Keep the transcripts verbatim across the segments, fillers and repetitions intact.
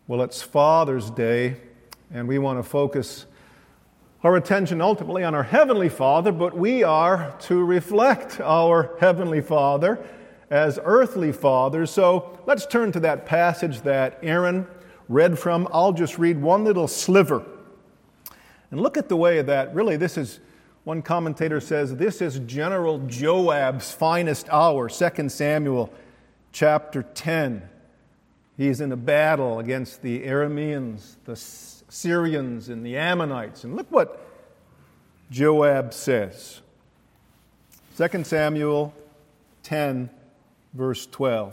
Well, it's Father's Day, and we want to focus our attention ultimately on our Heavenly Father, but we are to reflect our Heavenly Father as earthly fathers. So let's turn to that passage that Aaron read from. I'll just read one little sliver. And look at the way that, really, this is, one commentator says, this is General Joab's finest hour, Second Samuel chapter ten. He's in a battle against the Arameans, the Syrians, and the Ammonites. And look what Joab says. Second Samuel ten, verse twelve.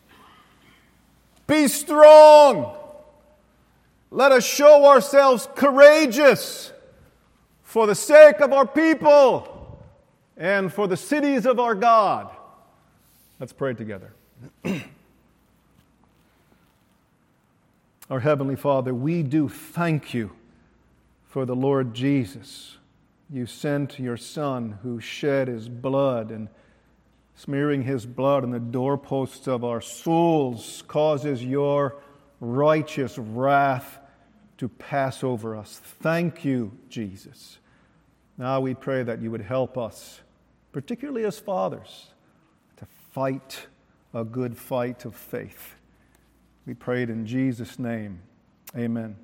Be strong! Let us show ourselves courageous for the sake of our people and for the cities of our God. Let's pray together. Our Heavenly Father, we do thank you for the Lord Jesus. You sent your Son who shed his blood, and smearing his blood on the doorposts of our souls causes your righteous wrath to pass over us. Thank you, Jesus. Now we pray that you would help us, particularly as fathers, to fight a good fight of faith. We pray it in Jesus' name. Amen.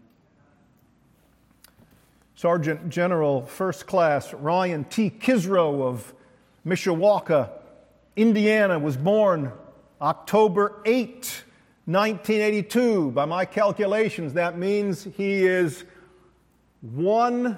Sergeant General First Class Ryan T. Kisro of Mishawaka, Indiana, was born October eighth, nineteen eighty-two. By my calculations, that means he is one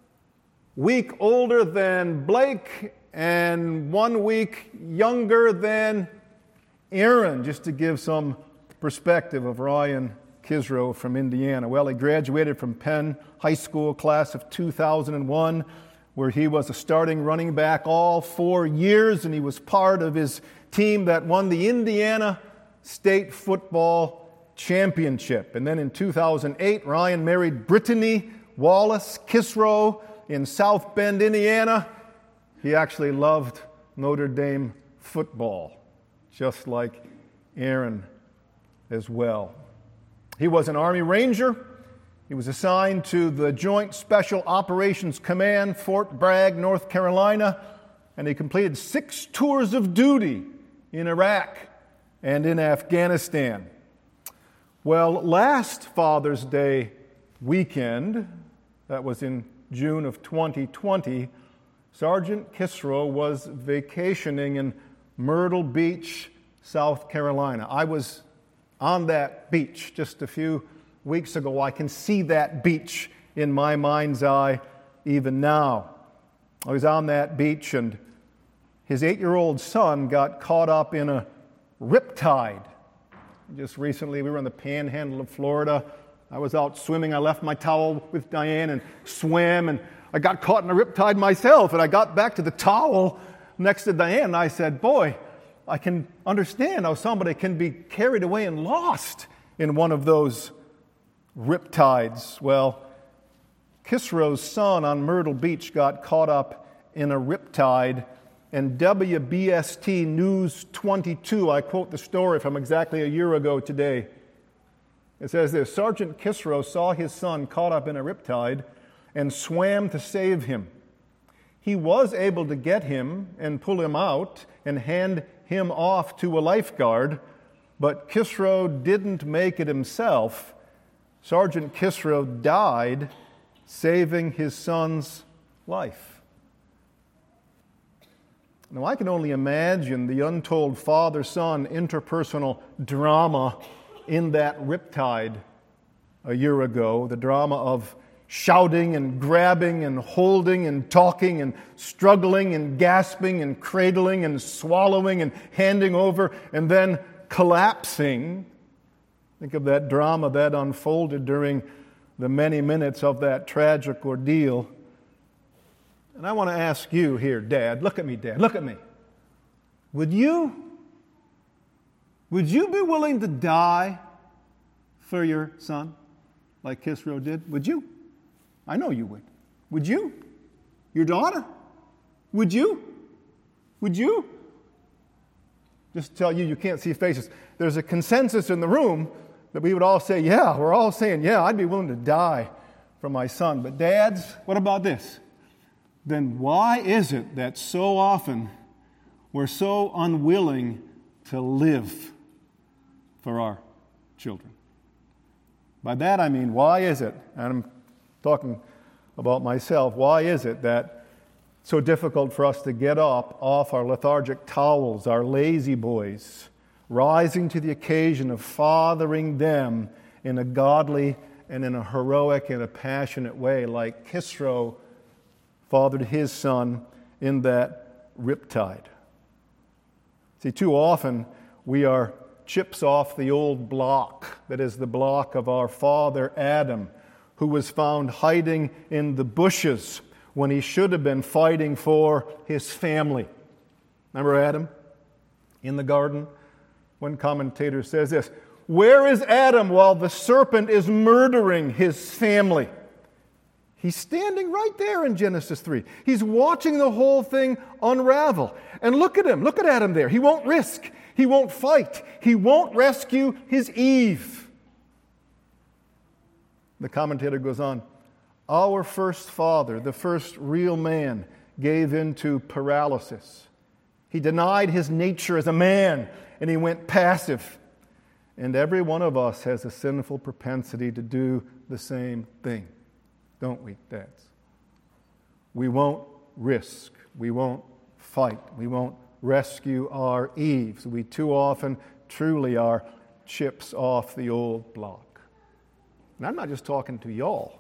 week older than Blake and one week younger than Aaron, just to give some perspective of Ryan Kisro from Indiana. Well, he graduated from Penn High School class of two thousand one, where he was a starting running back all four years, and he was part of his team that won the Indiana State Football Championship. And then in two thousand eight, Ryan married Brittany Wallace Kisro in South Bend, Indiana. He actually loved Notre Dame football, just like Aaron as well. He was an Army Ranger. He was assigned to the Joint Special Operations Command, Fort Bragg, North Carolina, and he completed six tours of duty in Iraq and in Afghanistan. Well, last Father's Day weekend, that was in June of twenty twenty, Sergeant Kisro was vacationing in Myrtle Beach, South Carolina. I was on that beach just a few weeks ago. I can see that beach in my mind's eye even now. I was on that beach, and his eight-year-old son got caught up in a riptide. Just recently, we were in the panhandle of Florida. I was out swimming. I left my towel with Diane and swam, and I got caught in a riptide myself. And I got back to the towel next to Diane, and I said, boy, I can understand how somebody can be carried away and lost in one of those riptides. Well, Kisro's son on Myrtle Beach got caught up in a riptide, and W B S T News twenty-two, I quote the story from exactly a year ago today. It says this: Sergeant Kisro saw his son caught up in a riptide and swam to save him. He was able to get him and pull him out and hand him off to a lifeguard, but Kisro didn't make it himself. Sergeant Kisro died saving his son's life. Now, I can only imagine the untold father-son interpersonal drama in that riptide a year ago, the drama of shouting and grabbing and holding and talking and struggling and gasping and cradling and swallowing and handing over and then collapsing. Think of that drama that unfolded during the many minutes of that tragic ordeal. And I want to ask you here, Dad, look at me, Dad, look at me. Would you, would you be willing to die for your son like Kisro did? Would you? I know you would. Would you? Your daughter? Would you? Would you? Just to tell you, you can't see faces. There's a consensus in the room that we would all say, yeah, we're all saying, yeah, I'd be willing to die for my son. But dads, what about this? Then why is it that so often we're so unwilling to live for our children? By that I mean, why is it, and I'm talking about myself, why is it that it's so difficult for us to get up off our lethargic towels, our lazy boys, rising to the occasion of fathering them in a godly and in a heroic and a passionate way, like Kisro fathered his son in that riptide? See, too often we are chips off the old block, that is the block of our father Adam, who was found hiding in the bushes when he should have been fighting for his family. Remember Adam in the garden? One commentator says this, where is Adam while the serpent is murdering his family? He's standing right there in Genesis three. He's watching the whole thing unravel. And look at him. Look at Adam there. He won't risk. He won't fight. He won't rescue his Eve. The commentator goes on, our first father, the first real man, gave into paralysis. He denied his nature as a man, and he went passive. And every one of us has a sinful propensity to do the same thing, don't we, dads? We won't risk. We won't fight. We won't rescue our Eves. We too often truly are chips off the old block. And I'm not just talking to y'all.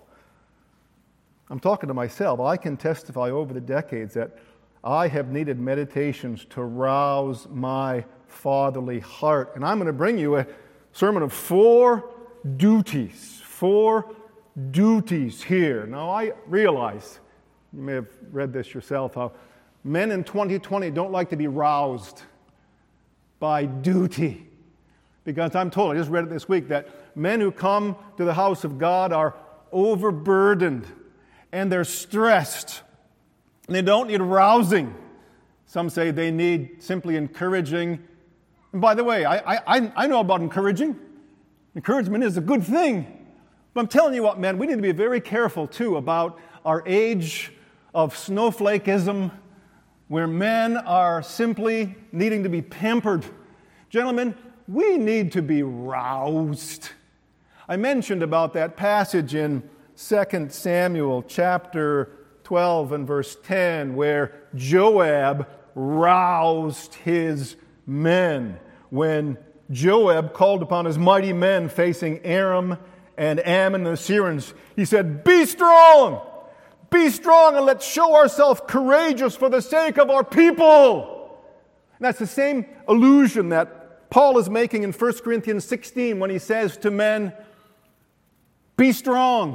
I'm talking to myself. I can testify over the decades that I have needed meditations to rouse my fatherly heart. And I'm going to bring you a sermon of four duties. Four duties here. Now, I realize, you may have read this yourself, how men in twenty twenty don't like to be roused by duty. Because I'm told, I just read it this week, that men who come to the house of God are overburdened and they're stressed. And they don't need rousing. Some say they need simply encouraging. And by the way, I, I, I know about encouraging. Encouragement is a good thing. But I'm telling you what, men, we need to be very careful, too, about our age of snowflakeism, where men are simply needing to be pampered. Gentlemen, we need to be roused. I mentioned about that passage in Second Samuel chapter twelve and verse ten, where Joab roused his men when Joab called upon his mighty men facing Aram and Ammon and the Syrians. He said, be strong! Be strong and let's show ourselves courageous for the sake of our people. And that's the same allusion that Paul is making in First Corinthians sixteen when he says to men, be strong,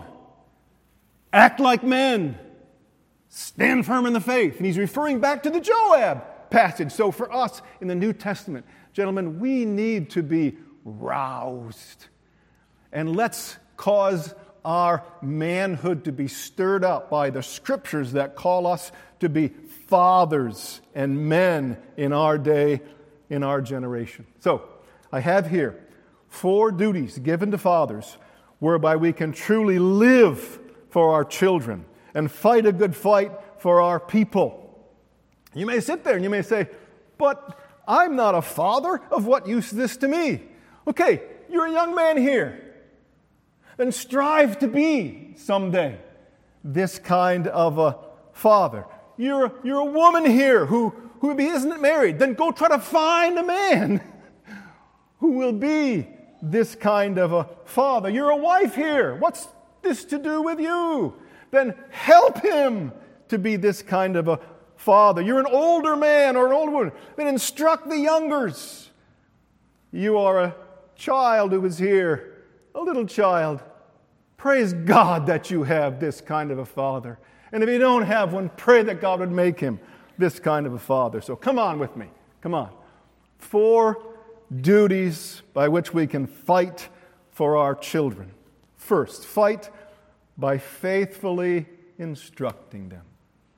act like men, stand firm in the faith. And he's referring back to the Joab passage. So for us in the New Testament, gentlemen, we need to be roused. And let's cause our manhood to be stirred up by the scriptures that call us to be fathers and men in our day, in our generation. So I have here four duties given to fathers whereby we can truly live for our children and fight a good fight for our people. You may sit there and you may say, but I'm not a father. Of what use is this to me? Okay, you're a young man here. Then strive to be someday this kind of a father. You're, you're a woman here who, who isn't married. Then go try to find a man who will be this kind of a father. You're a wife here. What's this to do with you? Then help him to be this kind of a father. You're an older man or an older woman. Then instruct the youngers. You are a child who is here, a little child. Praise God that you have this kind of a father. And if you don't have one, pray that God would make him this kind of a father. So come on with me. Come on. Four duties by which we can fight for our children. First, fight by faithfully instructing them.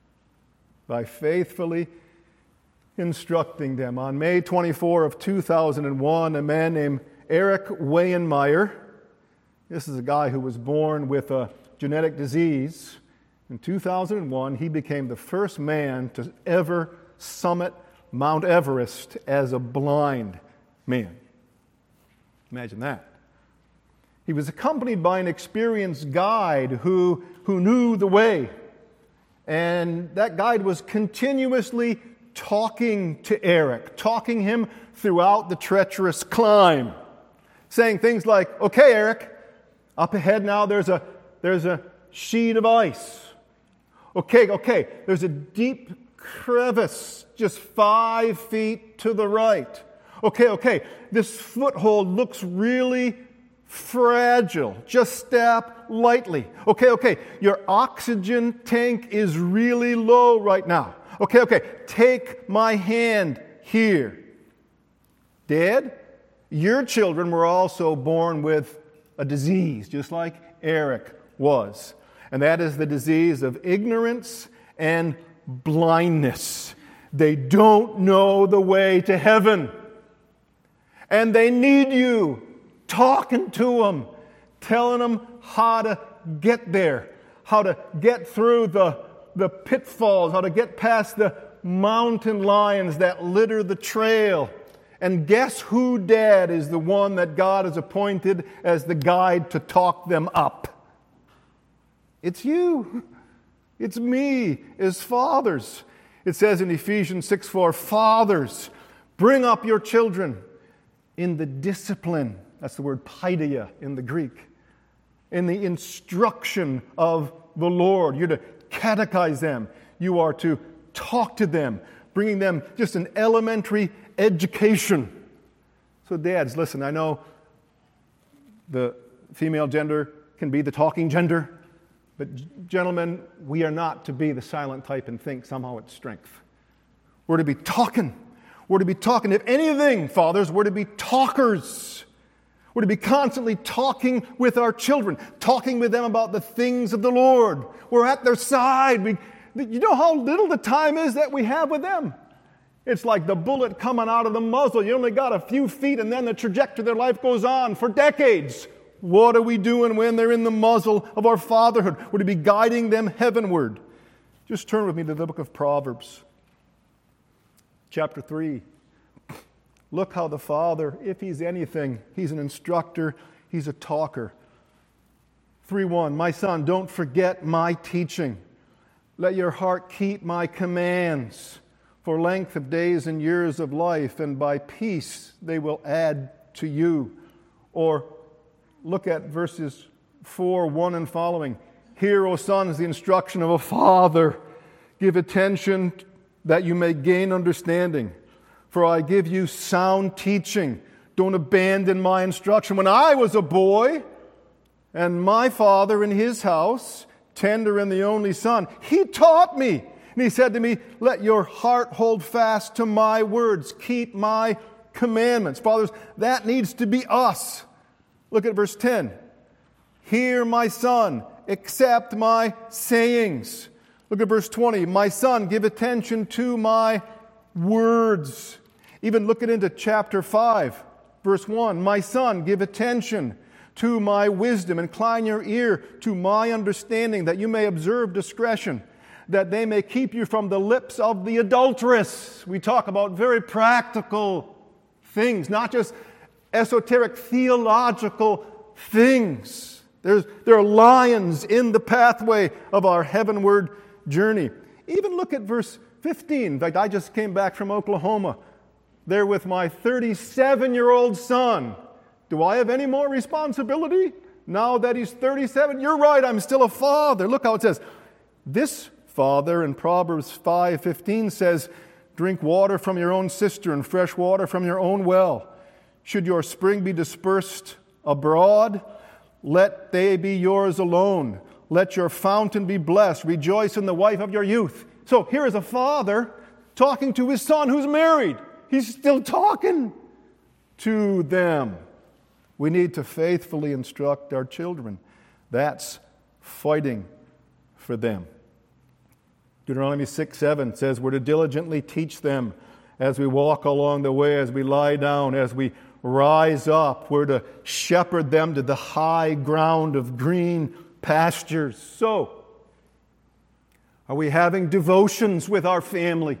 By faithfully instructing them. On May twenty-fourth of two thousand one, a man named Eric Wayenmeyer. This is a guy who was born with a genetic disease. In two thousand one, he became the first man to ever summit Mount Everest as a blind man. Imagine that. He was accompanied by an experienced guide who, who knew the way. And that guide was continuously talking to Eric, talking him throughout the treacherous climb, saying things like, okay, Eric, up ahead now there's a, there's a sheet of ice. Okay, okay, there's a deep crevice just five feet to the right. Okay, okay, this foothold looks really fragile. Just step lightly. Okay, okay, your oxygen tank is really low right now. Okay, okay, take my hand here. Dad, your children were also born with a disease, just like Eric was. And that is the disease of ignorance and blindness. They don't know the way to heaven. And they need you talking to them, telling them how to get there, how to get through the, the pitfalls, how to get past the mountain lions that litter the trail. And guess who, Dad, is the one that God has appointed as the guide to talk them up? It's you. It's me as fathers. It says in Ephesians six four, fathers, bring up your children in the discipline, that's the word paideia in the Greek, in the instruction of the Lord. You're to catechize them. You are to talk to them, bringing them just an elementary education. So dads, listen, I know the female gender can be the talking gender, but gentlemen, we are not to be the silent type and think somehow it's strength. We're to be talking. We're to be talking. If anything, fathers, we're to be talkers. We're to be constantly talking with our children, talking with them about the things of the Lord. We're at their side. We, you know how little the time is that we have with them? It's like the bullet coming out of the muzzle. You only got a few feet, and then the trajectory of their life goes on for decades. What are we doing when they're in the muzzle of our fatherhood? We're to be guiding them heavenward. Just turn with me to the book of Proverbs, chapter three. Look how the father, if he's anything, he's an instructor, he's a talker. three one, my son, don't forget my teaching. Let your heart keep my commands. For length of days and years of life, and by peace they will add to you. Or look at verses four, one and following. Hear, O sons, the instruction of a father. Give attention that you may gain understanding. For I give you sound teaching. Don't abandon my instruction. When I was a boy, and my father in his house, tender and the only son, he taught me. And he said to me, let your heart hold fast to my words. Keep my commandments. Fathers, that needs to be us. Look at verse ten. Hear, my son, accept my sayings. Look at verse twenty. My son, give attention to my words. Even look at into chapter five, verse one. My son, give attention to my wisdom. Incline your ear to my understanding, that you may observe discretion, that they may keep you from the lips of the adulteress. We talk about very practical things, not just esoteric theological things. There's, there are lions in the pathway of our heavenward journey. Even look at verse fifteen. In fact, I just came back from Oklahoma, there with my thirty-seven-year-old son. Do I have any more responsibility now that he's thirty-seven? You're right, I'm still a father. Look how it says, this father in Proverbs five fifteen says, drink water from your own cistern, fresh water from your own well. Should your spring be dispersed abroad, let they be yours alone. Let your fountain be blessed. Rejoice in the wife of your youth. So here is a father talking to his son who's married. He's still talking to them. We need to faithfully instruct our children. That's fighting for them. Deuteronomy six seven says we're to diligently teach them as we walk along the way, as we lie down, as we rise up. We're to shepherd them to the high ground of green pastures. So, are we having devotions with our family?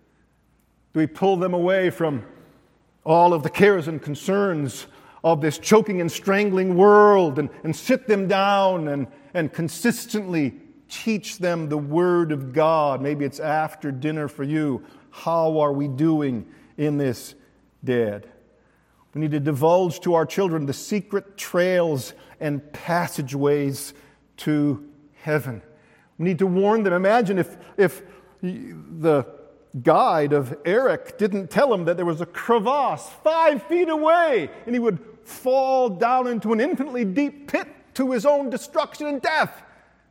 Do we pull them away from all of the cares and concerns of this choking and strangling world and, and sit them down and, and consistently teach them the Word of God? Maybe it's after dinner for you. How are we doing in this, Dad? We need to divulge to our children the secret trails and passageways to heaven. We need to warn them. Imagine if, if the guide of Eric didn't tell him that there was a crevasse five feet away and he would fall down into an infinitely deep pit to his own destruction and death.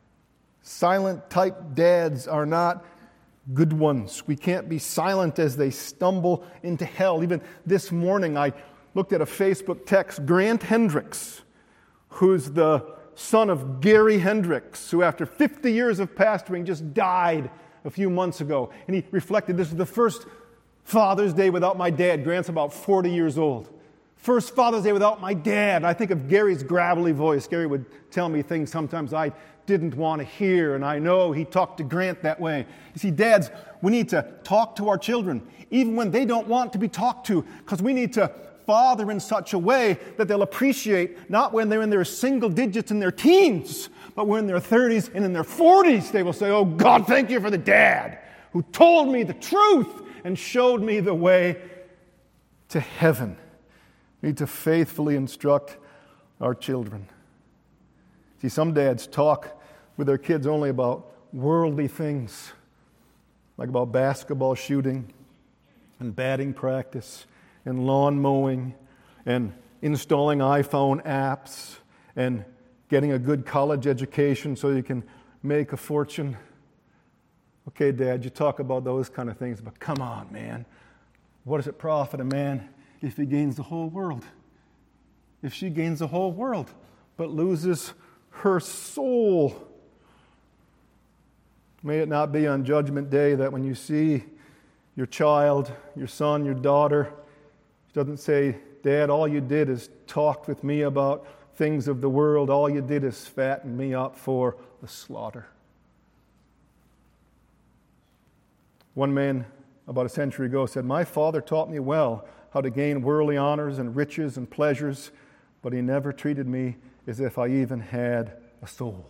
Silent type dads are not good ones. We can't be silent as they stumble into hell. Even this morning I looked at a Facebook text. Grant Hendricks, who's the son of Gary Hendricks, who after fifty years of pastoring just died a few months ago. And he reflected, this is the first Father's Day without my dad. Grant's about forty years old. First Father's Day without my dad. I think of Gary's gravelly voice. Gary would tell me things sometimes I didn't want to hear, and I know he talked to Grant that way. You see, dads, we need to talk to our children, even when they don't want to be talked to, because we need to father in such a way that they'll appreciate, not when they're in their single digits in their teens, but when in their thirties and in their forties, they will say, oh God, thank you for the dad who told me the truth and showed me the way to heaven. We need to faithfully instruct our children. See, some dads talk with their kids only about worldly things, like about basketball shooting and batting practice and lawn mowing and installing iPhone apps and getting a good college education so you can make a fortune. Okay, Dad, you talk about those kind of things, but come on, man. What does it profit a man if he gains the whole world? If she gains the whole world but loses her soul? May it not be on Judgment Day that when you see your child, your son, your daughter, she doesn't say, Dad, all you did is talk with me about things of the world. All you did is fatten me up for the slaughter. One man about a century ago said, my father taught me well how to gain worldly honors and riches and pleasures, but he never treated me as if I even had a soul.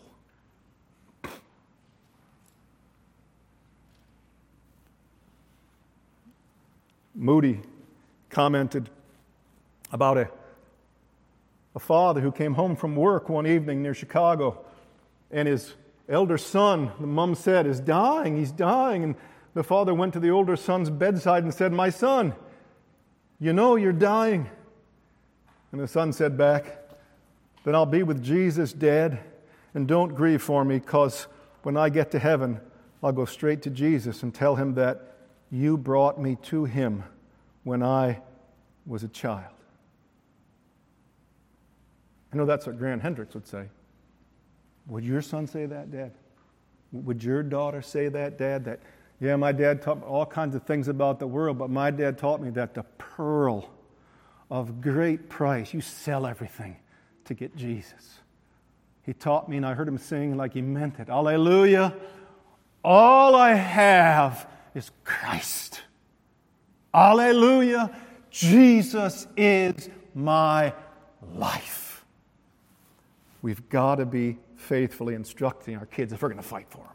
Moody commented about a, a father who came home from work one evening near Chicago, and his elder son, the mom said, is dying, he's dying. And the father went to the older son's bedside and said, my son, you know you're dying. And the son said back, then I'll be with Jesus, Dad, and don't grieve for me, because when I get to heaven, I'll go straight to Jesus and tell him that you brought me to him when I was a child. I know that's what Grant Hendricks would say. Would your son say that, Dad? Would your daughter say that, Dad? That, yeah, my dad taught me all kinds of things about the world, but my dad taught me that the pearl of great price, you sell everything to get Jesus. He taught me, and I heard him sing like he meant it. Hallelujah. All I have is Christ. Hallelujah. Jesus is my life. We've got to be faithfully instructing our kids if we're going to fight for them.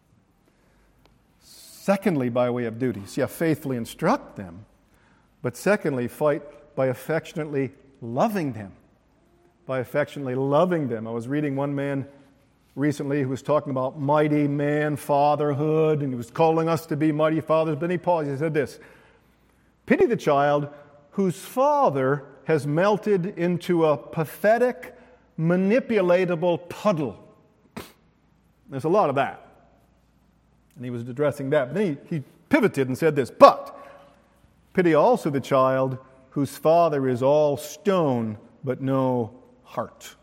Secondly, by way of duties, yeah, faithfully instruct them, but secondly, fight by affectionately loving them. By affectionately loving them. I was reading one man recently who was talking about mighty man fatherhood, and he was calling us to be mighty fathers, but then he paused. He said this, pity the child whose father has melted into a pathetic, manipulatable puddle. There's a lot of that. And he was addressing that. But then he, he pivoted and said this, but pity also the child whose father is all stone but no heart.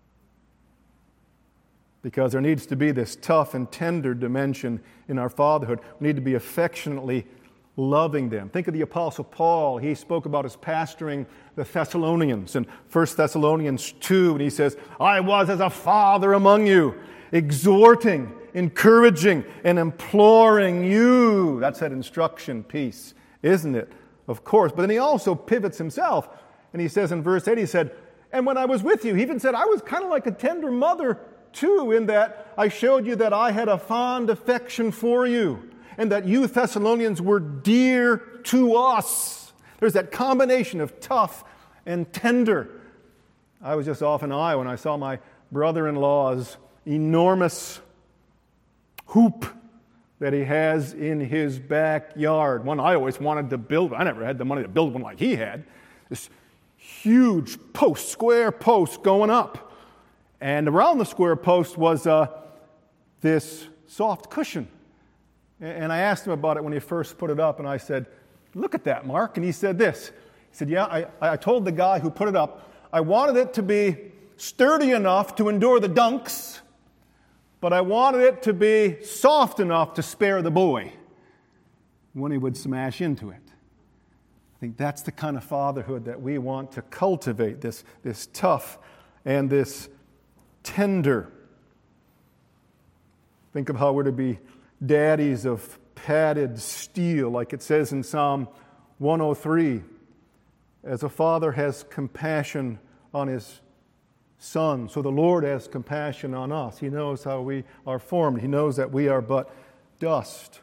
Because there needs to be this tough and tender dimension in our fatherhood. We need to be affectionately loving them. Think of the Apostle Paul. He spoke about his pastoring the Thessalonians in First Thessalonians two, and he says, I was as a father among you, exhorting, encouraging, and imploring you. That's that instruction piece, isn't it? Of course. But then he also pivots himself, and he says in verse eight, he said, and when I was with you, he even said, I was kind of like a tender mother too, in that I showed you that I had a fond affection for you, and that you Thessalonians were dear to us. There's that combination of tough and tender. I was just off in Iowa when I saw my brother-in-law's enormous hoop that he has in his backyard. One I always wanted to build. I never had the money to build one like he had. This huge post, square post going up. And around the square post was uh, this soft cushion. And I asked him about it when he first put it up, and I said, look at that, Mark. And he said this. He said, yeah, I, I told the guy who put it up, I wanted it to be sturdy enough to endure the dunks, but I wanted it to be soft enough to spare the boy when he would smash into it. I think that's the kind of fatherhood that we want to cultivate, this, this tough and this tender. Think of how we're to be daddies of padded steel, like it says in Psalm one oh three. As a father has compassion on his son, so the Lord has compassion on us. He knows how we are formed. He knows that we are but dust.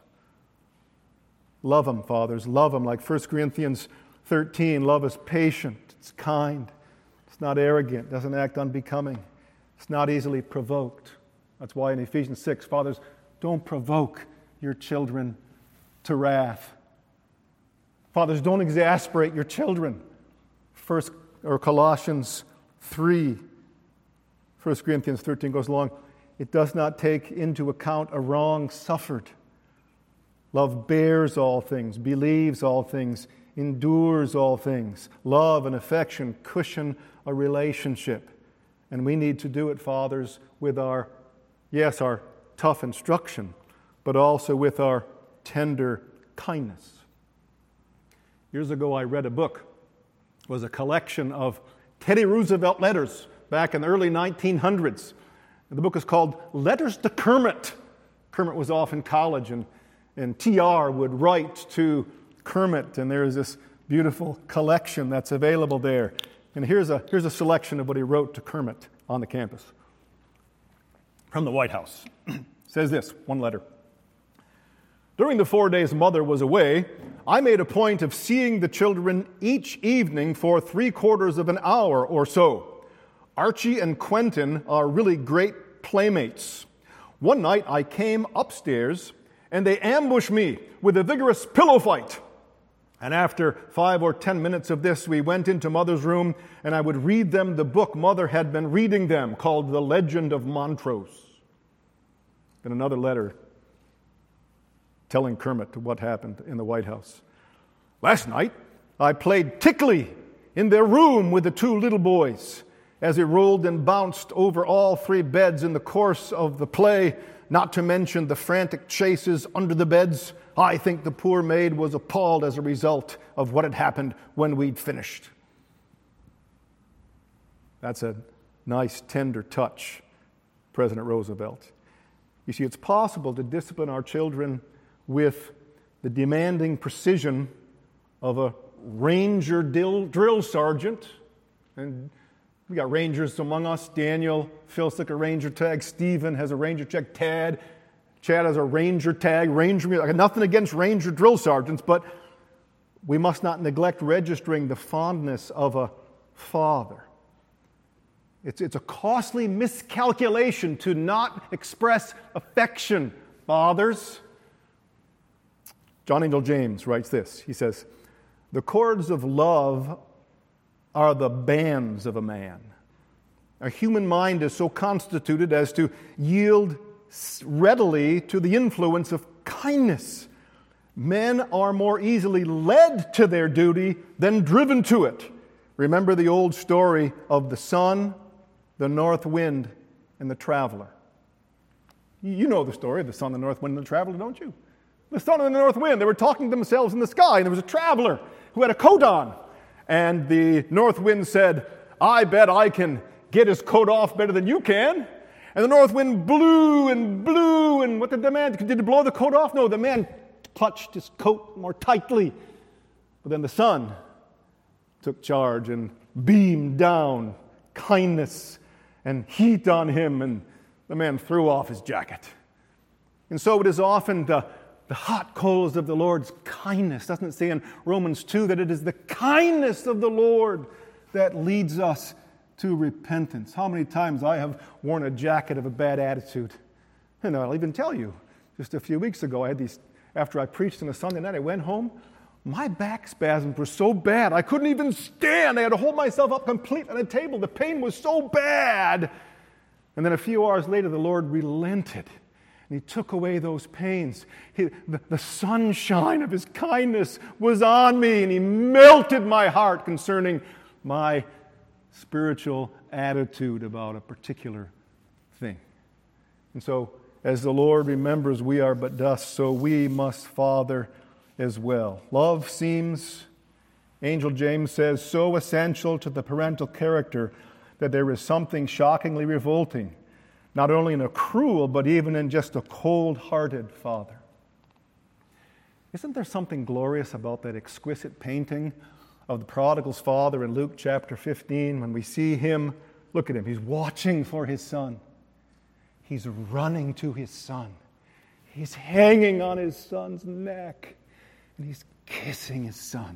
Love him, fathers. Love him. Like First Corinthians thirteen, love is patient. It's kind. It's not arrogant. It doesn't act unbecoming. It's not easily provoked. That's why in Ephesians six, fathers, don't provoke your children to wrath. Fathers, don't exasperate your children. First or Colossians three, First Corinthians thirteen goes along. It does not take into account a wrong suffered. Love bears all things, believes all things, endures all things. Love and affection cushion a relationship. And we need to do it, fathers, with our, yes, our tough instruction, but also with our tender kindness. Years ago, I read a book. It was a collection of Teddy Roosevelt letters back in the early nineteen hundreds. And the book is called Letters to Kermit. Kermit was off in college, and, and T R would write to Kermit, and there is this beautiful collection that's available there. And here's a, here's a selection of what he wrote to Kermit on the campus. From the White House. It says this, one letter. During the four days Mother was away, I made a point of seeing the children each evening for three quarters of an hour or so. Archie and Quentin are really great playmates. One night I came upstairs and they ambushed me with a vigorous pillow fight. And after five or ten minutes of this, we went into Mother's room, and I would read them the book Mother had been reading them, called The Legend of Montrose. Then another letter telling Kermit what happened in the White House. Last night, I played tickly in their room with the two little boys as it rolled and bounced over all three beds in the course of the play, not to mention the frantic chases under the beds. I think the poor maid was appalled as a result of what had happened when we'd finished. That's a nice, tender touch, President Roosevelt. You see, it's possible to discipline our children with the demanding precision of a ranger drill, drill sergeant. And we got rangers among us. Daniel fills like a ranger tag. Stephen has a ranger tag. Tad Chad has a ranger tag, ranger, I got nothing against ranger drill sergeants, but we must not neglect registering the fondness of a father. It's, it's a costly miscalculation to not express affection, fathers. John Angel James writes this. He says, the cords of love are the bands of a man. A human mind is so constituted as to yield readily to the influence of kindness. Men are more easily led to their duty than driven to it. Remember the old story of the sun, the north wind, and the traveler. You know the story of the sun, the north wind, and the traveler, don't you? The sun and the north wind. They were talking to themselves in the sky, and there was a traveler who had a coat on. And the north wind said, I bet I can get his coat off better than you can. And the north wind blew and blew, and what did the man, did it blow the coat off? No, the man clutched his coat more tightly. But then the sun took charge and beamed down kindness and heat on him, and the man threw off his jacket. And so it is often the, the hot coals of the Lord's kindness. Doesn't it say in Romans two that it is the kindness of the Lord that leads us to repentance? How many times I have worn a jacket of a bad attitude. And I'll even tell you, just a few weeks ago, I had these, after I preached on a Sunday night, I went home, my back spasms were so bad, I couldn't even stand. I had to hold myself up completely on a table. The pain was so bad. And then a few hours later, the Lord relented, and He took away those pains. He, the, the sunshine of His kindness was on me, and He melted my heart concerning my spiritual attitude about a particular thing. And so, as the Lord remembers we are but dust, so we must, Father, as well. Love seems, Angel James says, so essential to the parental character that there is something shockingly revolting, not only in a cruel, but even in just a cold-hearted father. Isn't there something glorious about that exquisite painting of the prodigal's father in Luke chapter fifteen, when we see him, look at him, he's watching for his son. He's running to his son. He's hanging on his son's neck, and he's kissing his son.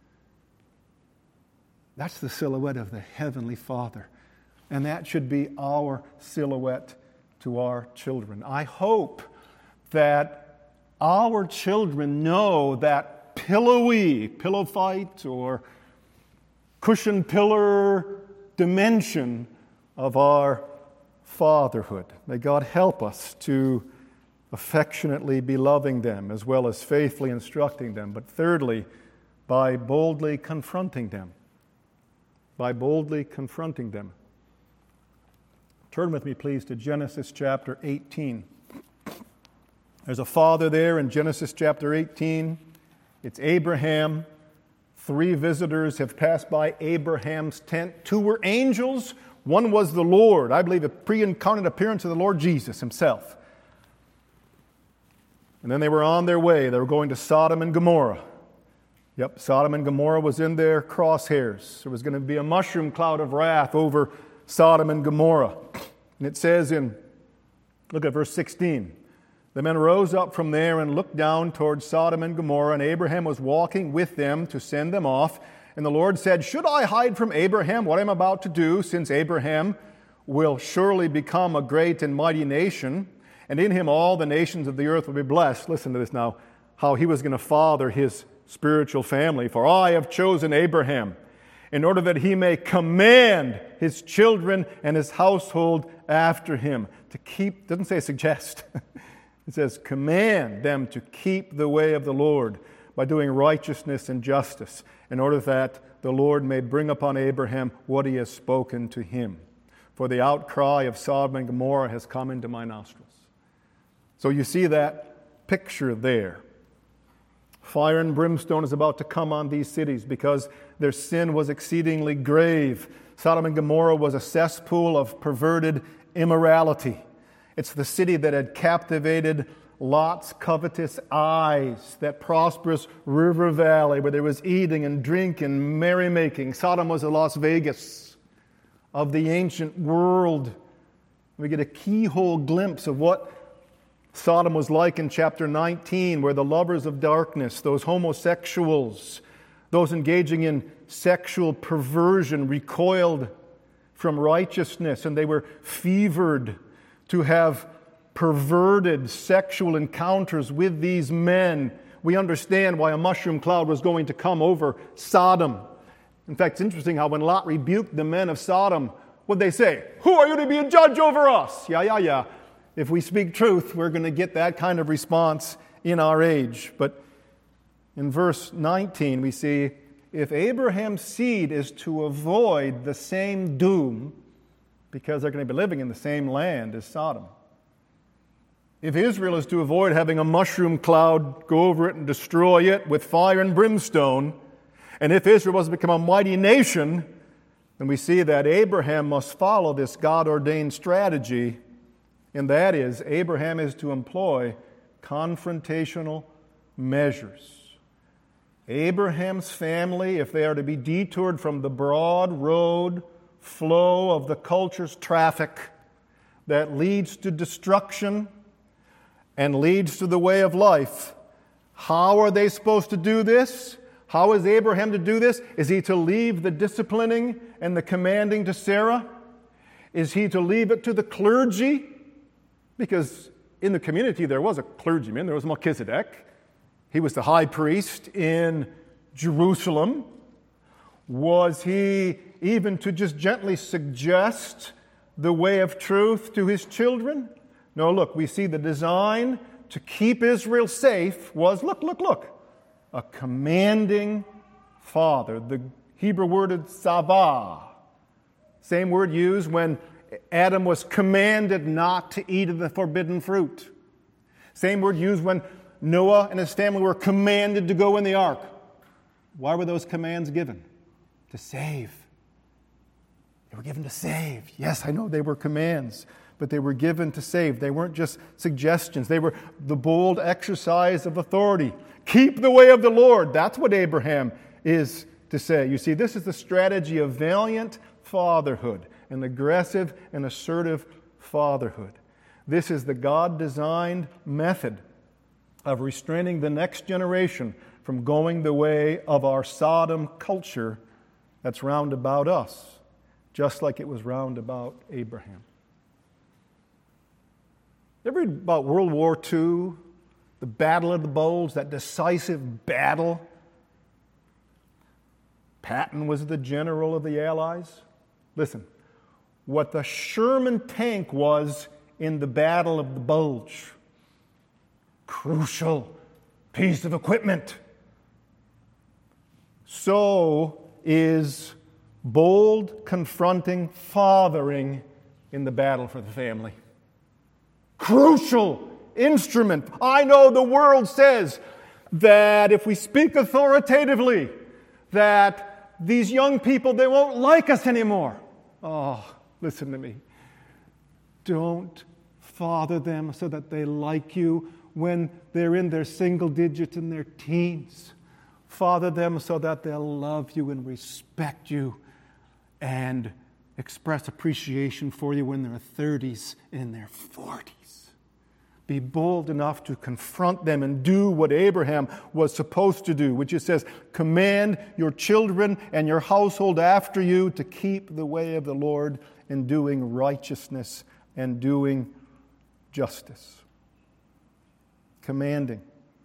That's the silhouette of the Heavenly Father, and that should be our silhouette to our children. I hope that our children know that pillowy, pillow fight or cushion pillar dimension of our fatherhood. May God help us to affectionately be loving them as well as faithfully instructing them. But thirdly, by boldly confronting them. By boldly confronting them. Turn with me, please, to Genesis chapter eighteen. There's a father there in Genesis chapter eighteen. It's Abraham. Three visitors have passed by Abraham's tent. Two were angels. One was the Lord. I believe a pre-incarnate appearance of the Lord Jesus Himself. And then they were on their way. They were going to Sodom and Gomorrah. Yep, Sodom and Gomorrah was in their crosshairs. There was going to be a mushroom cloud of wrath over Sodom and Gomorrah. And it says in, look at verse sixteen. The men rose up from there and looked down towards Sodom and Gomorrah, and Abraham was walking with them to send them off. And the Lord said, should I hide from Abraham what I'm about to do, since Abraham will surely become a great and mighty nation, and in him all the nations of the earth will be blessed. Listen to this now, how he was going to father his spiritual family. For I have chosen Abraham in order that he may command his children and his household after him to keep, doesn't say suggest, it says command them to keep the way of the Lord by doing righteousness and justice, in order that the Lord may bring upon Abraham what He has spoken to him. For the outcry of Sodom and Gomorrah has come into my nostrils. So you see that picture there. Fire and brimstone is about to come on these cities because their sin was exceedingly grave. Sodom and Gomorrah was a cesspool of perverted immorality. It's the city that had captivated Lot's covetous eyes, that prosperous river valley where there was eating and drinking, merrymaking. Sodom was the Las Vegas of the ancient world. We get a keyhole glimpse of what Sodom was like in chapter nineteen, where the lovers of darkness, those homosexuals, those engaging in sexual perversion, recoiled from righteousness, and they were fevered to have perverted sexual encounters with these men. We understand why a mushroom cloud was going to come over Sodom. In fact, it's interesting how when Lot rebuked the men of Sodom, what did they say? Who are you to be a judge over us? Yeah, yeah, yeah. If we speak truth, we're going to get that kind of response in our age. But in verse nineteen, we see, if Abraham's seed is to avoid the same doom, because they're going to be living in the same land as Sodom, If Israel is to avoid having a mushroom cloud go over it and destroy it with fire and brimstone, and if Israel was to become a mighty nation, then we see that Abraham must follow this God-ordained strategy, and that is, Abraham is to employ confrontational measures. Abraham's family, if they are to be detoured from the broad road flow of the culture's traffic that leads to destruction and leads to the way of life, how are they supposed to do this? How is Abraham to do this? Is he to leave the disciplining and the commanding to Sarah? Is he to leave it to the clergy? Because in the community there was a clergyman, there was Melchizedek. He was the high priest in Jerusalem. Was he even to just gently suggest the way of truth to his children? No, look, we see the design to keep Israel safe was, look, look, look, a commanding father. The Hebrew word is savah. Same word used when Adam was commanded not to eat of the forbidden fruit. Same word used when Noah and his family were commanded to go in the ark. Why were those commands given? To save. They were given to save. Yes, I know they were commands, but they were given to save. They weren't just suggestions. They were the bold exercise of authority. Keep the way of the Lord. That's what Abraham is to say. You see, this is the strategy of valiant fatherhood, an aggressive and assertive fatherhood. This is the God-designed method of restraining the next generation from going the way of our Sodom culture that's round about us, just like it was round about Abraham. You ever read about World War Two, the Battle of the Bulge, that decisive battle? Patton was the general of the Allies. Listen, what the Sherman tank was in the Battle of the Bulge. Crucial piece of equipment. So is bold, confronting fathering in the battle for the family. Crucial instrument. I know the world says that if we speak authoritatively, that these young people, they won't like us anymore. Oh, listen to me. Don't father them so that they like you when they're in their single digits in their teens. Father them so that they'll love you and respect you and express appreciation for you in their thirties and in their forties. Be bold enough to confront them and do what Abraham was supposed to do, which it says, command your children and your household after you to keep the way of the Lord in doing righteousness and doing justice. Commanding.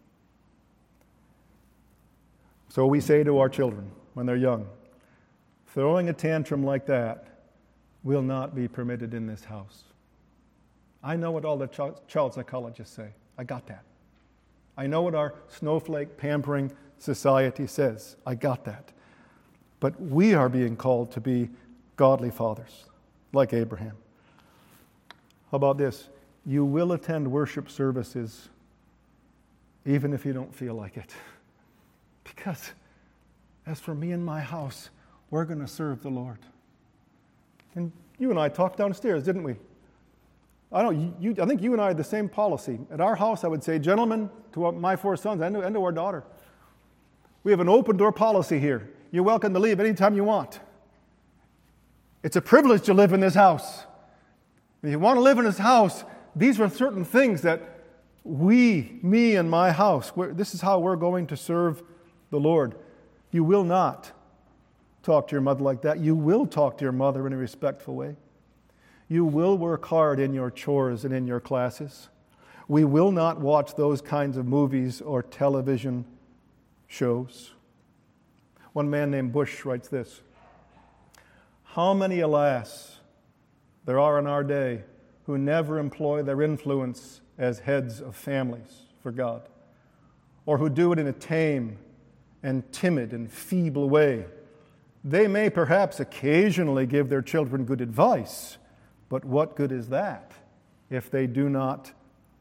So we say to our children when they're young, throwing a tantrum like that will not be permitted in this house. I know what all the ch- child psychologists say. I got that. I know what our snowflake pampering society says. I got that. But we are being called to be godly fathers, like Abraham. How about this? You will attend worship services even if you don't feel like it. Because as for me and my house, we're going to serve the Lord. And you and I talked downstairs, didn't we? I don't. You, you, I think you and I had the same policy. At our house, I would say, gentlemen, to my four sons and to, and to our daughter, we have an open door policy here. You're welcome to leave anytime you want. It's a privilege to live in this house. If you want to live in this house, these are certain things that we, me and my house, this is how we're going to serve the Lord. You will not talk to your mother like that. You will talk to your mother in a respectful way. You will work hard in your chores and in your classes. We will not watch those kinds of movies or television shows. One man named Bush writes this: how many, alas, there are in our day who never employ their influence as heads of families for God, or who do it in a tame and timid and feeble way. They may perhaps occasionally give their children good advice, but what good is that if they do not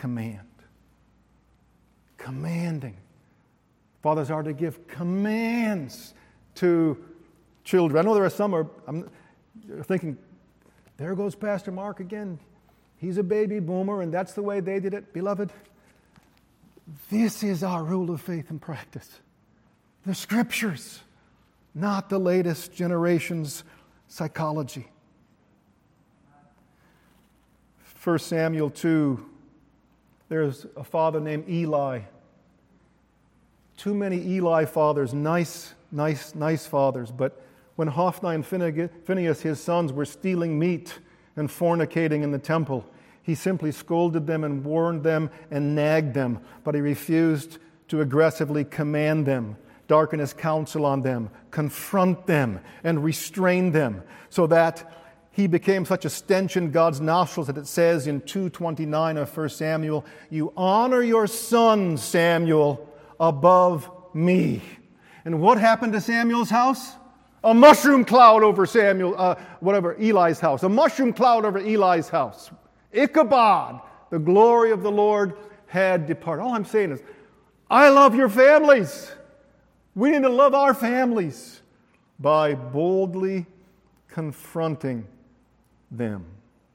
command. Commanding. Fathers are to give commands to children. I know there are some who are I'm thinking, there goes Pastor Mark again. He's a baby boomer, and that's the way they did it. Beloved, this is our rule of faith and practice. The Scriptures, not the latest generation's psychology. First Samuel two, there's a father named Eli. Too many Eli fathers, nice, nice, nice fathers, but when Hophni and Phinehas, his sons, were stealing meat and fornicating in the temple, he simply scolded them and warned them and nagged them, but he refused to aggressively command them, darken his counsel on them, confront them, and restrain them, so that he became such a stench in God's nostrils that it says in two twenty-nine of First Samuel, "You honor your son, Samuel, above me." And what happened to Samuel's house? A mushroom cloud over Samuel, uh, whatever, Eli's house. A mushroom cloud over Eli's house. Ichabod, the glory of the Lord had departed. All I'm saying is, I love your families. We need to love our families by boldly confronting them.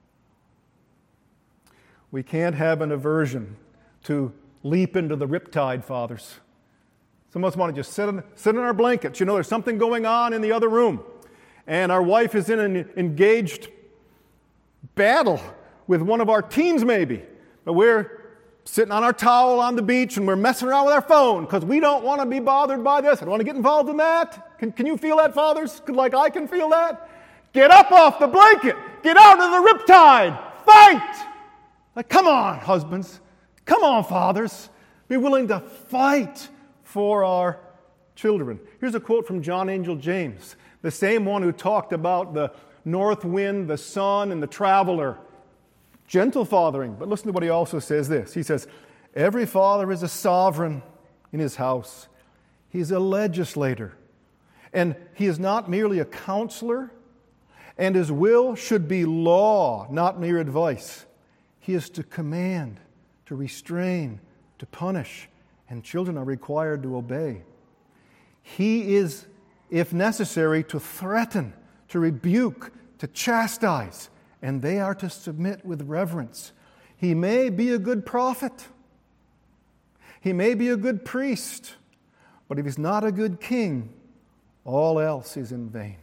We can't have an aversion to leap into the riptide, fathers. Some of us want to just sit in, sit in our blankets. You know, there's something going on in the other room, and our wife is in an engaged battle with one of our teens maybe, but we're sitting on our towel on the beach and we're messing around with our phone because we don't want to be bothered by this. I don't want to get involved in that. Can, can you feel that, fathers? Like I can feel that? Get up off the blanket. Get out of the riptide. Fight! Like, come on, husbands. Come on, fathers. Be willing to fight for our children. Here's a quote from John Angel James, the same one who talked about the north wind, the sun, and the traveler. Gentle fathering. But listen to what he also says this. He says, every father is a sovereign in his house. He's a legislator. And he is not merely a counselor. And his will should be law, not mere advice. He is to command, to restrain, to punish. And children are required to obey. He is, if necessary, to threaten, to rebuke, to chastise. And they are to submit with reverence. He may be a good prophet. He may be a good priest. But if he's not a good king, all else is in vain.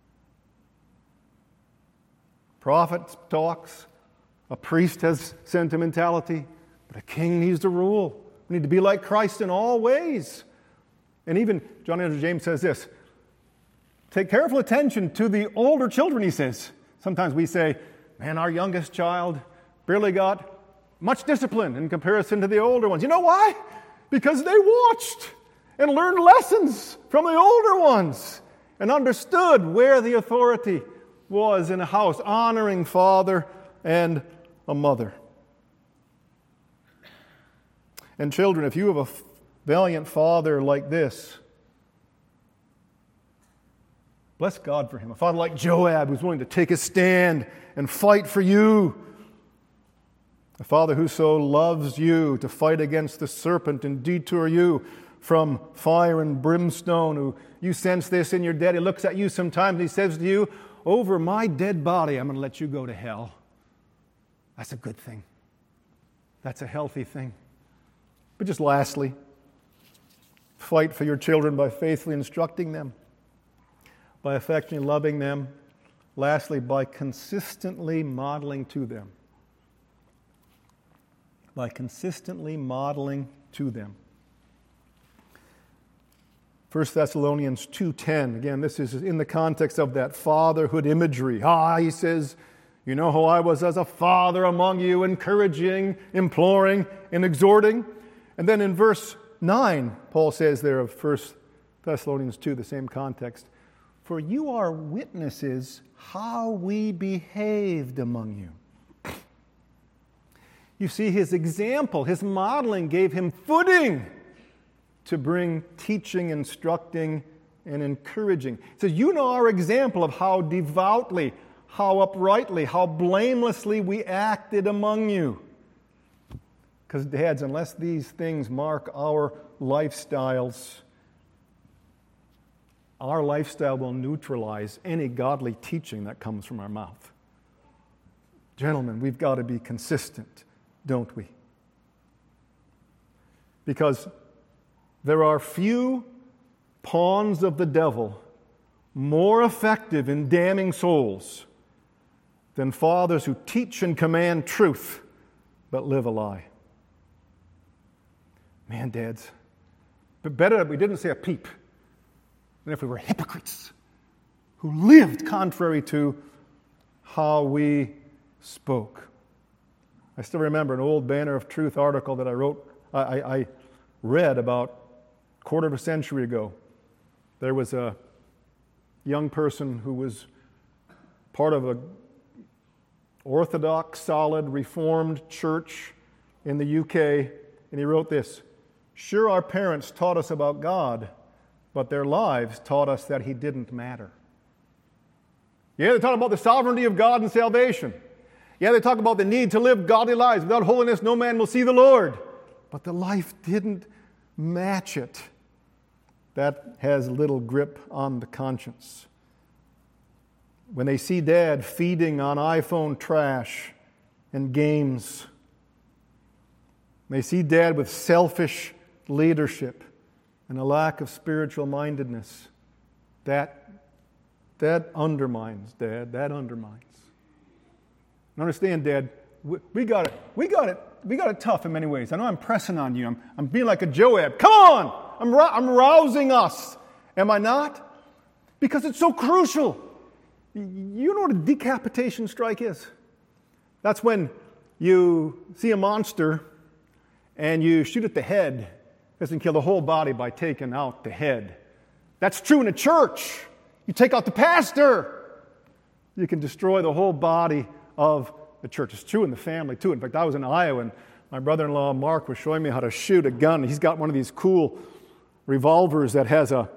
Prophet talks. A priest has sentimentality. But a king needs to rule. We need to be like Christ in all ways. And even John Andrew James says this. Take careful attention to the older children, he says. Sometimes we say, man, our youngest child barely got much discipline in comparison to the older ones. You know why? Because they watched and learned lessons from the older ones and understood where the authority was in a house, honoring father and a mother. And children, if you have a valiant father like this, bless God for him. A father like Joab who's willing to take a stand and fight for you. A father who so loves you to fight against the serpent and detour you from fire and brimstone. Who you sense this in your dad. He looks at you sometimes and he says to you, over my dead body, I'm going to let you go to hell. That's a good thing. That's a healthy thing. But just lastly, fight for your children by faithfully instructing them, by affectionately loving them. Lastly, by consistently modeling to them. By consistently modeling to them. First Thessalonians two ten, again, this is in the context of that fatherhood imagery. Ah, he says, you know how I was as a father among you, encouraging, imploring, and exhorting. And then in verse nine, Paul says there of First Thessalonians two, the same context, for you are witnesses how we behaved among you. You see, his example, his modeling gave him footing to bring teaching, instructing, and encouraging. He says, you know our example of how devoutly, how uprightly, how blamelessly we acted among you. Because, dads, unless these things mark our lifestyles, our lifestyle will neutralize any godly teaching that comes from our mouth. Gentlemen, we've got to be consistent, don't we? Because there are few pawns of the devil more effective in damning souls than fathers who teach and command truth but live a lie. Man, dads, but better that we didn't say a peep than if we were hypocrites who lived contrary to how we spoke. I still remember an old Banner of Truth article that I wrote, I, I read about a quarter of a century ago. There was a young person who was part of a Orthodox, solid, Reformed church in the U K, and he wrote this: "Sure, our parents taught us about God, but their lives taught us that He didn't matter." Yeah, they talk about the sovereignty of God and salvation. Yeah, they talk about the need to live godly lives. Without holiness, no man will see the Lord. But the life didn't match it. That has little grip on the conscience. When they see Dad feeding on iPhone trash and games, they see Dad with selfish leadership and a lack of spiritual mindedness, that, that undermines, Dad, that undermines. And understand, Dad, we, we got it, we got it, we got it tough in many ways. I know I'm pressing on you. I'm, I'm being like a Joab. Come on! I'm, I'm rousing us. Am I not? Because it's so crucial. You know what a decapitation strike is? That's when you see a monster and you shoot at the head. It doesn't kill the whole body by taking out the head. That's true in a church. You take out the pastor, you can destroy the whole body of the church. It's true in the family too. In fact, I was in Iowa and my brother-in-law Mark was showing me how to shoot a gun. He's got one of these cool revolvers that has a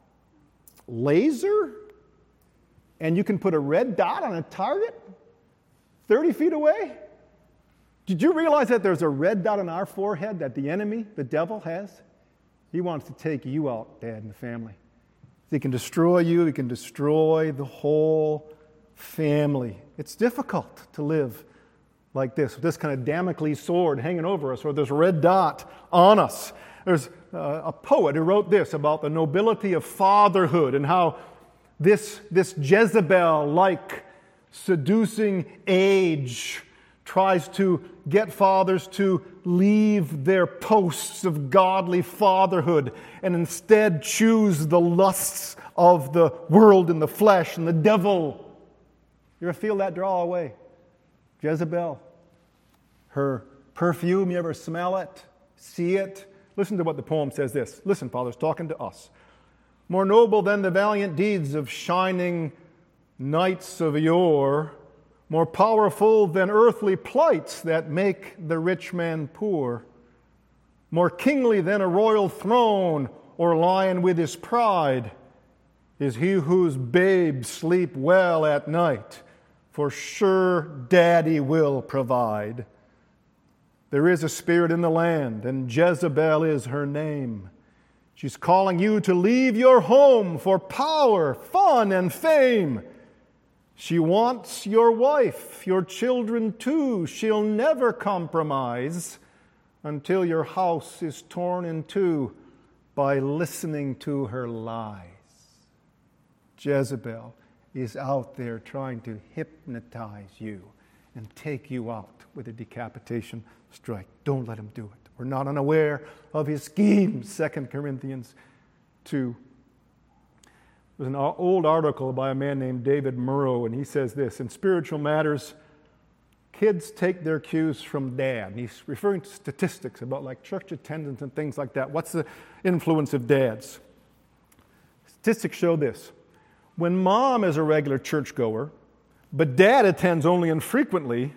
laser, and you can put a red dot on a target thirty feet away. Did you realize that there's a red dot on our forehead that the enemy, the devil, has? He wants to take you out, Dad, and the family. He can destroy you. He can destroy the whole family. It's difficult to live like this, with this kind of Damocles sword hanging over us, or this red dot on us. There's uh, a poet who wrote this about the nobility of fatherhood and how this, this Jezebel-like seducing age tries to get fathers to leave their posts of godly fatherhood and instead choose the lusts of the world and the flesh and the devil. You ever feel that draw away? Jezebel. Her perfume, you ever smell it? See it? Listen to what the poem says this. Listen, fathers, talking to us. More noble than the valiant deeds of shining knights of yore, more powerful than earthly plights that make the rich man poor, more kingly than a royal throne or lion with his pride, is he whose babes sleep well at night, for sure Daddy will provide. There is a spirit in the land, and Jezebel is her name. She's calling you to leave your home for power, fun, and fame. She wants your wife, your children too. She'll never compromise until your house is torn in two by listening to her lies. Jezebel is out there trying to hypnotize you and take you out with a decapitation strike. Don't let him do it. We're not unaware of his schemes, Second Corinthians two. There's an old article by a man named David Murrow, and he says this: in spiritual matters, kids take their cues from dad. And he's referring to statistics about like church attendance and things like that. What's the influence of dads? Statistics show this. When mom is a regular churchgoer, but dad attends only infrequently,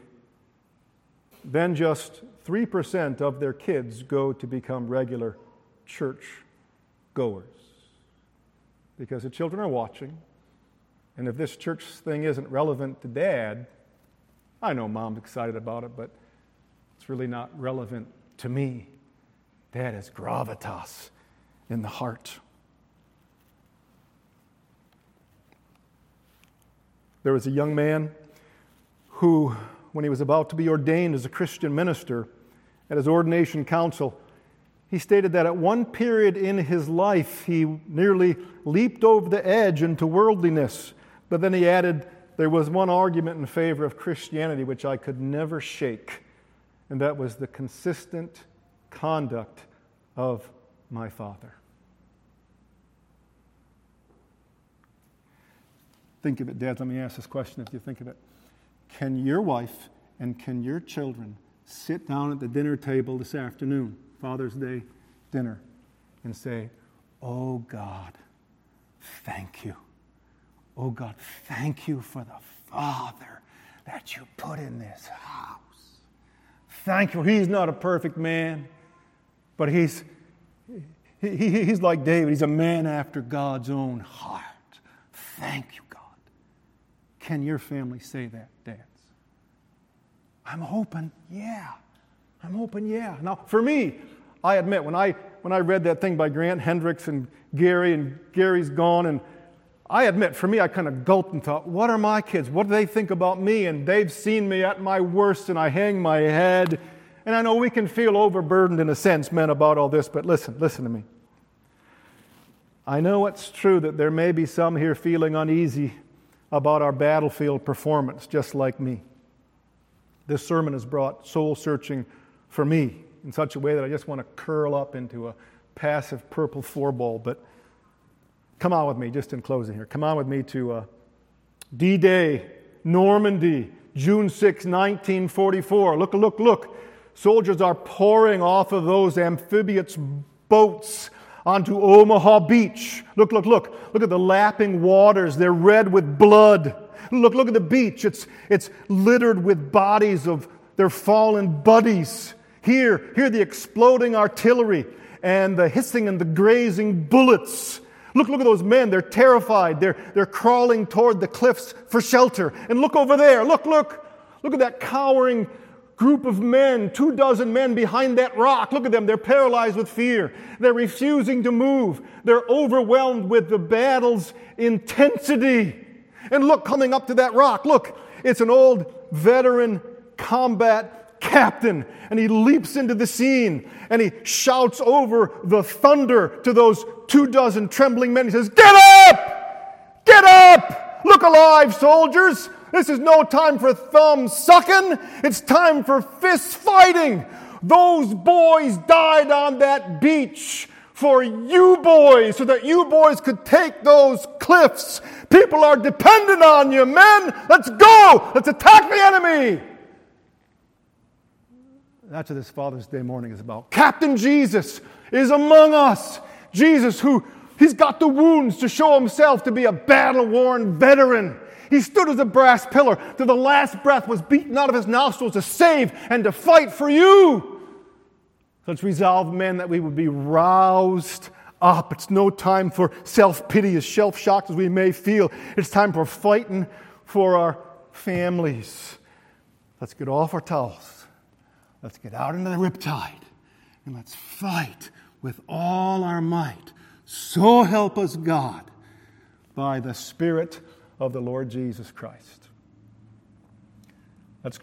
then just three percent of their kids go to become regular church goers. Because the children are watching, and if this church thing isn't relevant to dad, I know mom's excited about it, but it's really not relevant to me, that is gravitas in the heart. There was a young man who, when he was about to be ordained as a Christian minister at his ordination council, he stated that at one period in his life he nearly leaped over the edge into worldliness. But then he added, there was one argument in favor of Christianity which I could never shake, and that was the consistent conduct of my father. Think of it, Dad. Let me ask this question if you think of it. Can your wife and can your children sit down at the dinner table this afternoon, Father's Day dinner, and say, oh God, thank you. Oh God, thank you for the Father that you put in this house. Thank you. He's not a perfect man, but he's, he, he, he's like David. He's a man after God's own heart. Thank you, God. Can your family say that, dads? I'm hoping, yeah. I'm hoping, yeah. Now, for me, I admit, when I when I read that thing by Grant Hendricks and Gary, and Gary's gone, and I admit, for me, I kind of gulped and thought, what are my kids? What do they think about me? And they've seen me at my worst, and I hang my head. And I know we can feel overburdened in a sense, men, about all this, but listen, listen to me. I know it's true that there may be some here feeling uneasy about our battlefield performance, just like me. This sermon has brought soul-searching for me in such a way that I just want to curl up into a passive purple four-ball. But come on with me, just in closing here. Come on with me to uh, D-Day, Normandy, June sixth, nineteen forty-four. Look, look, look. Soldiers are pouring off of those amphibious boats onto Omaha Beach. Look, look, look. Look at the lapping waters. They're red with blood. Look, look at the beach. It's, it's littered with bodies of their fallen buddies. Here, hear the exploding artillery and the hissing and the grazing bullets. Look, look at those men. They're terrified. They're, they're crawling toward the cliffs for shelter. And look over there. Look, look. Look at that cowering group of men, two dozen men behind that rock. Look at them. They're paralyzed with fear. They're refusing to move. They're overwhelmed with the battle's intensity. And look, coming up to that rock, look, it's an old veteran combat captain. And he leaps into the scene and he shouts over the thunder to those two dozen trembling men. He says, "Get up! Get up! Look alive, soldiers! This is no time for thumb sucking. It's time for fist fighting. Those boys died on that beach for you boys, so that you boys could take those cliffs. People are dependent on you, men. Let's go. Let's attack the enemy." That's what this Father's Day morning is about. Captain Jesus is among us. Jesus, who, he's got the wounds to show himself to be a battle-worn veteran. He stood as a brass pillar till the last breath was beaten out of his nostrils to save and to fight for you. Let's resolve, men, that we would be roused up. It's no time for self-pity, as self-shocked as we may feel. It's time for fighting for our families. Let's get off our towels. Let's get out into the riptide. And let's fight with all our might. So help us God by the Spirit of the Lord Jesus Christ.